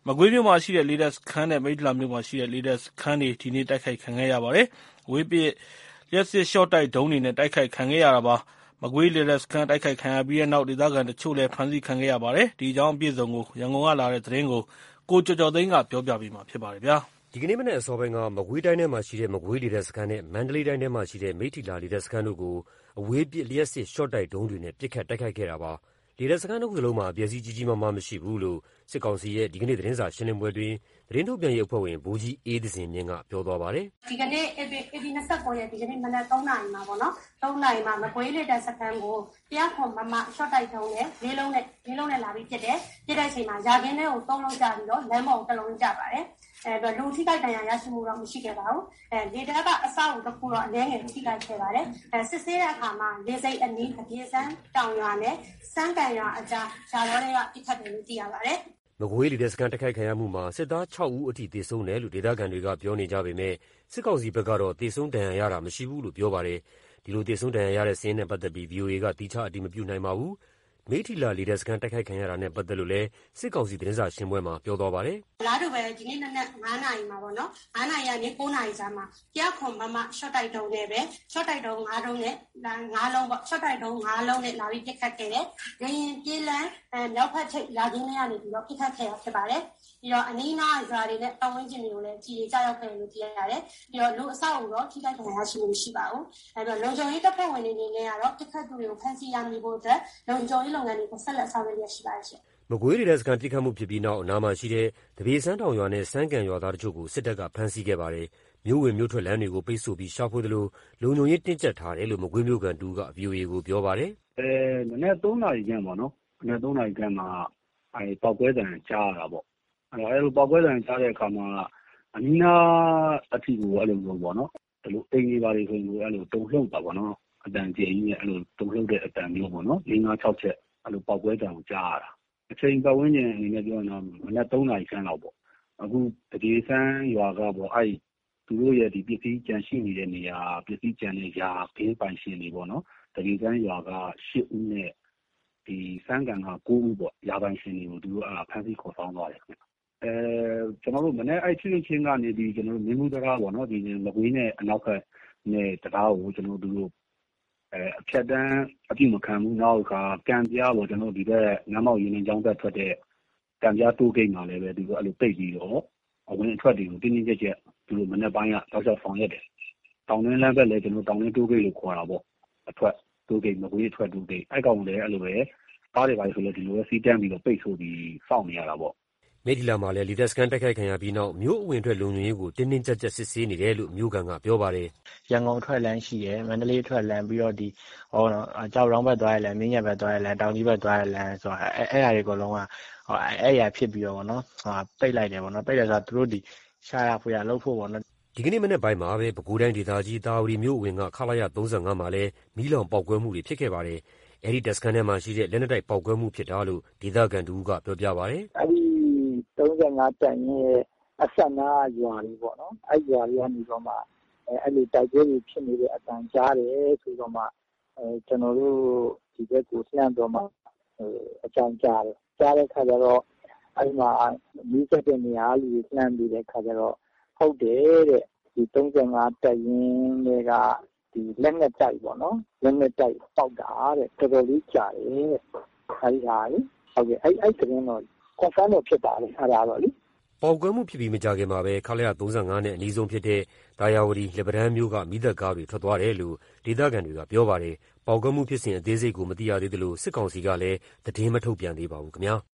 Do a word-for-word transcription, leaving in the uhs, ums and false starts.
မကွေးမြို့မှာရှိတဲ့လေတပ်စခန်းနဲ့မိတ္ထီလာမြို့မှာရှိတဲ့လေတပ်စခန်းတွေဒီနေ့တိုက်ခိုက်ခံခဲ့ရပါတယ်။အဝေးပစ်လျှပ်စစ်ရှော့တိုက်ဒုံးတွေနဲ့တိုက်ခိုက်ခံခဲ့ရတာပါ။မကွေးလေတပ်စခန်းတိုက်ခိုက်ခံရပြီးတဲ့နောက်ဒေသခံတချို့လည်းဖမ်းဆီးခံခဲ့ရပါတယ်။ဒီအကြောင်းအပြည့်အစုံကိုရန်ကုန်ကလာတဲ့သတင်းကိုကိုကျော်ကျော်သိန်းကပြောပြပေးမှာဖြစ်ပါတယ်ဗျာ။ဒီကနေ့မနေ့အစောပိုင်းကမကွေးတိုင်းထဲမှာရှိတဲ့မကွေးလေတပ်စခန်းနဲ့မန္တလေးတိုင်းထဲမှာရှိတဲ့မိတ္ထီလာလေတပ်စခန်းတို့ကိုအဝေးပစ်လျှပ်စစ်ရှော့တိုက်ဒုံးတွေနဲ့ပစ်ခတ်တိုက်ခိုက်ခဲ့တာပါ။လေတပ်စခန်းတစ်ခုစလုံးမှာအပျက်အစီးကြီးကြီးမားမားမရှိဘူးလို့စစ်ကောင်စီရဲ့ဒီကနေ့သတင်းစာရှင်းလင်းပွဲတွင်သတင်းထုတ်ပြန်ရေးအဖွဲ့ဝင်ဗိုလ်ကြီးအေးသဇင်မြင့်ကပြောသွားပါတယ်။ဒီကနေ့ အေပီ ၂၉ ရက်ဒီကနေ့မနက်သုံးနာရီမှာပေါ့နော်။သုံးနာရီမှာမကွေးလေတပ်စခန်းကိုတရားခွန်မမရှော့တိုက်ဒုံးနဲ့လေးလုံးနဲ့လေးလုံးနဲ့လာပြီးပစ်တယ်။ပစ်တဲ့အချိန်မှာရာခင်းထဲကိုသုံးလုံးကျပြီးတော့လမ်းပေါ်တစ်လုံးကျပါတယ်။အဲတော့လူထိခိုက်ဒဏ်ရာရရှိမှုတော့မရှိခဲ့ပါဘူး။အဲလေတပ်ကအဆောက်အဦတစ်ခုတော့အနည်းငယ်ထိခိုက်ခဲ့ပါတယ်။အဲစစ်ဆေးတဲ့အခါမှာလေစိတ်အနီးအပြေစမ်းတောင်ရွာနဲ့စမ်းကန်ရွာအကြားဂျာတော်တွေကပြစ်ခတ်တယ်လို့သိရပါတယ်။မကွေးလေတပ်စခန်းတိုက်ခိုက်ခံရမှုမှာစစ်သားခြောက်ဦးအထိသေဆုံးတယ်လို့ဒေသခံတွေကပြောနေကြပေမဲ့စစ်ကောင်စီဘက်ကတော့သေဆုံးဒဏ်ရာရတာမရှိဘူးလို့ပြောပါတယ်။ဒီလိုသေဆုံးဒဏ်ရာရတဲ့စာရင်းနဲ့ပတ်သက်ပြီး ဗီအိုအေကသီးခြားအတည်မပြုနိုင်ပါဘူး။မိထ္ထီလာလေတပ်စခန်းတိုက်ခိုက်ခံရတာနဲ့ပတ်သက်လို့လည်းစစ်ကောင်စီသတင်းစာရှင်းပွဲမှာပြောသွားပါတယ်။လားတို့ပဲဒီနေ့နက်နက်ငါးနာရီမှာပေါ့နော်။ငါးနာရီကနေကိုးနာရီကြားမှာကြားခွန်မမရှော့တိုက်တုံးနဲ့ပဲရှော့တိုက်တုံးငါးလုံးနဲ့ငါးလုံးပေါ့ရှော့တိုက်တုံးငါးလုံးနဲ့လာပြီးပြစ်ခတ်ခဲ့တယ်။ရရင်ပြေးလန်းအဲမြောက်ဖက်ထိပ်လာခြင်းတွေကနေပြီးတော့ပြစ်ခတ်ခဲ့ရဖြစ်ပါတယ်။ပြီးတော့အနီးနားရွာတွေနဲ့တောင်ဝင်းကျင်တွေကိုလည်းကြည်ရကြရောက်ခဲ့လို့သိရတယ်။ပြီးတော့လူအဆောက်အဦတော့ထိခိုက်ဒဏ်ရာရှိမှုမရှိပါဘူး။အဲတော့လုံခြုံရေးတပ်ဖွဲ့ဝင်တွေအနေနဲ့ကတော့ပြစ်ခတ်သူတွေကိုဖမ်းဆီးရမိဖို့အတွက်လုံခြုံရေးလုပ်ငန်းတွေကိုဆက်လက်ဆောင်ရွက်ရရှိပါတယ်ရှင်။မကွေးလေတပ်စခန်းပစ်ခတ်မှုဖြစ်ပြီးနောက်အနားမှာရှိတဲ့တပေစန်းတောင်ရွာနဲ့စမ်းကန်ရွာသားတို့ကိုစစ်တပ်ကဖမ်းဆီးခဲ့ပါတယ်။မြို့ဝင်မြို့ထွက်လမ်းတွေကိုပိတ်ဆို့ပြီးရှာဖွေသလိုလုံခြုံရေးတင်းကျပ်ထားတယ်လို့မကွေးမြို့ကန်တူက ဗီအိုအေကိုပြောပါတယ်။အဲမနေ့သုံးနာရီခန့်ပေါ့နော်။မနေ့သုံးနာရီခန့်မှာအဲပောက်ကွဲတံကြားရတာပေါ့။အဲတော့အဲလိုပောက်ကွဲတံကြားတဲ့အခါမှာအနီးနားအထိကိုအဲ့လိုမျိုးပေါ့နော်။ဒီလိုအိမ်ကြီးပါတွေဆိုရင်အဲ့လိုတုံလှုပ်တာပေါ့နော်။အတန်ကျေကြီးနဲ့အဲ့လိုတုံလှုပ်တဲ့အတန်မျိုးပေါ့နော်။လေးငါးခြောက်ချက်အဲ့လိုပောက်ကွဲတံကိုကြားရတာ။အချိန်ပတ်ဝန်းကျင်အနေနဲ့ပြောရင်တော့မနက်သုံးနာရီခန့်လောက်ပေါ့အခုတပြေစန်းရွာကပေါ့အဲ့သူတို့ရဲ့ဒီပစ္စည်းကြံရှိနေတဲ့နေရာပစ္စည်းကြံတဲ့ຢာဘင်းပိုင်ရှင်တွေပေါ့နော်တပြေစန်းရွာကရှစ်ဦးနဲ့ဒီစန်းကန်ကကိုးဦးပေါ့ຢာပိုင်ရှင်တွေကိုသူတို့အဲ့ဖမ်းဆီးခေါ်ဆောင်သွားတယ်ခင်ဗျအဲကျွန်တော်တို့မနေ့အဲ့ချင်းချင်းကနေဒီကျွန်တော်တို့မင်းမှုတရားပေါ့နော်ဒီမကွေးနဲ့အနောက်ဘက်နဲ့တရားကိုကျွန်တော်တို့အဲအဖြတ်တန်းအပြုမခံဘူးနောက်ကကံပြားပေါ့ကျွန်တော်ဒီဘက်နမ်းမောက်ရင်းနှင်းကျောင်းဘက်ထွက်တဲ့ကံပြားတိုးဂိတ်မှာလည်းပဲဒီလိုအဲ့လိုပိတ်ပြီးတော့အဝင်အထွက်တွေကိုတင်းတင်းကျပ်ကျပ်ဒီလိုမနေ့ပိုင်းကတောက်လျှောက်ဆောင်ရက်တယ်တောင်တွင်းလမ်းဘက်လည်းကျွန်တော်တောင်တွင်းတိုးဂိတ်လို့ခေါ်တာပေါ့အထွက်တိုးဂိတ်မကွေးအထွက်တိုးဂိတ်အဲ့ကောင်လည်းအဲ့လိုပဲကားတွေပါဆိုလည်းဒီလိုပဲစီးတန်းပြီးတော့ပိတ်ဆို့ပြီးစောင့်နေရတာပေါ့မိထ္ထီလာမှာလည်းလေတပ်စခန်းတိုက်ခိုက်ခံရပြီးနောက်မြို့အဝင်ထွက်လုံခြုံရေးကိုတင်းတင်းကျပ်ကျပ်စစ်ဆေးနေတယ်လို့မြို့ကန်ကပြောပါတယ်။ရန်ကုန်ထွက်လမ်းရှိတယ်မန္တလေးထွက်လမ်းပြီးတော့ဒီဟောကြောက်ရောင်းဘက်သွားရလမ်းမြင်းရဘက်သွားရလမ်းတောင်ကြီးဘက်သွားရလမ်းဆိုတာအဲအဲ့အရာတွေအကုန်လုံးကဟောအဲ့အရာဖြစ်ပြီးတော့ဗောနော်ဟာပိတ်လိုက်တယ်ဗောနော်ပိတ်တယ်ဆိုတာသူတို့ဒီရှာရဖွေရလုပ်ဖို့ဗောနော်ဒီကနေ့မနေ့ပိုင်းမှာပဲပဲခူးတိုင်းဒေသကြီးတာဝတီမြို့အဝင်ကခလာရသုံးဆယ့်ငါမှာလည်းမီးလောင်ပောက်ကွဲမှုတွေဖြစ်ခဲ့ပါတယ်။အဲဒီတပ်စခန်းထဲမှာရှိတဲ့လက်နက်တိုက်ပောက်ကွဲမှုဖြစ်တာလို့ဒေသခံတူကပြောပြပါတယ်။အဲဒီသုံးဆယ့်ငါတန်ရဲ့အဆက်နာရွာလေးပေါ့နော်အဲ့ရွာလေးကနေတော့မှအဲအဲ့လိုတိုက်ပွဲတွေဖြစ်နေတဲ့အတန်ကြားတယ်ဆိုတော့မှအဲကျွန်တော်တို့ဒီဘက်ကိုလှမ်းတော့မှအကြောင်းကြားတယ်ကြားတဲ့ခါကျတော့အဲ့မှာမိစက်တဲ့နေရာလူတွေလှမ်းပြီးတဲ့ခါကျတော့ဟုတ်တယ်တဲ့ဒီသုံးဆယ့်ငါတက်ရင်တွေကဒီလက်နဲ့တိုက်ပေါ့နော်လက်နဲ့တိုက်ပေါက်တာတဲ့တော်တော်လေးကြာတယ်တဲ့အဲ့ဟာလေဟုတ်ကဲ့အဲ့အဲ့ကရင်တော့confirm တော့ဖြစ်ပါလေအဲ့ဒါတော့လေပေါက်ကွဲမှုဖြစ်ပြီးမကြခင်မှာပဲခလာရသုံးဆယ့်ငါနဲ့အနီးဆုံးဖြစ်တဲ့ဒါယာဝတီလက်ပံမျိုးကမိသက်ကားတွေထွက်သွားတယ်လို့ဒေသခံတွေကပြောပါတယ်ပေါက်ကွဲမှုဖြစ်စဉ်အသေးစိတ်ကိုမသိရသေးသလိုစစ်ကောင်စီကလည်းသတင်းမထုတ်ပြန်သေးပါဘူးခင်ဗျာ